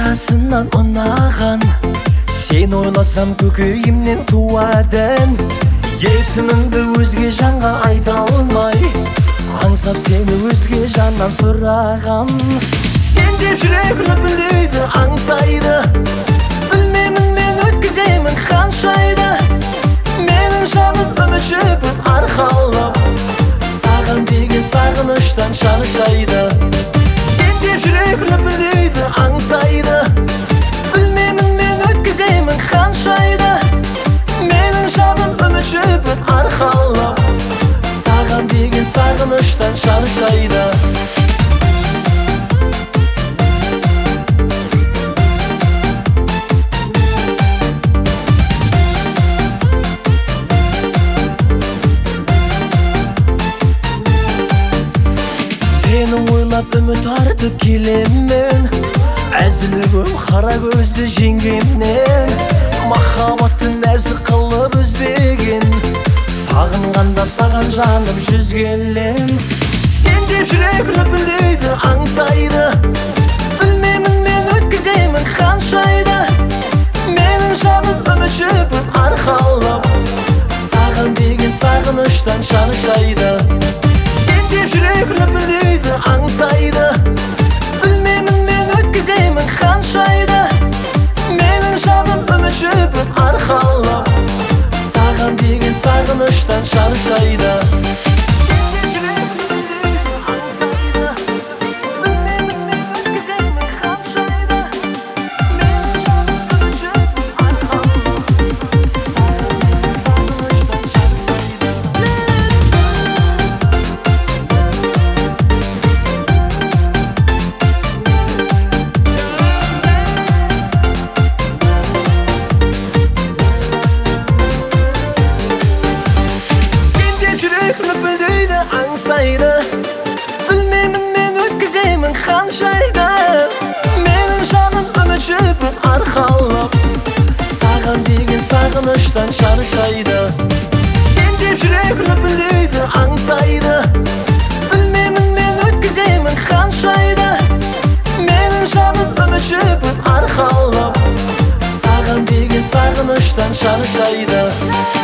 арасынан ұнаған, сен ойласам көкейімнен туадың. Есіміңді өзге жанға айта алмай, аңсап сені өзге жаннан сұрағам. Сен деп жүрек лүпілдейді, аңсайды. Білмеймін мен өткіземін қаншайды. Менің жаным үміт жібін арқалап, саған деген сағыныштан шаршайды. Сен деп жүрек лүпілдейді, аңсайды. Білмеймін мен өткіземін қаншайды. Менің жаным үміт жібін арқалап, саған деген сағыныштан шаршайды. Сені ойлап үміт артып келемін, әзілігім қара көзді жеңгемнен. Махаббатын нәзік қылып іздеген, сағынғанда саған жаным жүзгелем. Сен деп жүрек лүпілдейді, аңсайды. Білмеймін мен өткіземін қаншайды. Менің жаным үміт жібін арқалап, саған деген сағыныштан шаршайды. Сен деп жүрек лүпілдейді, аңсайды. Білмеймін мен өткіземін қаншайды. Менің жаным үміт жібін арқалап, саған деген сағыныштан шаршайды. Лүпілдейді, аңсайды. Білмеймін мен өткіземін қаншайды. Менің жаным үміт жібін арқалап, саған деген сағыныштан шаршайды. Сен деп жүрек лүпілдейді, аңсайды. Білмеймін мен өткіземін қаншайды. Менің жаным үміт жібін арқалап, саған деген сағыныштан шаршайды.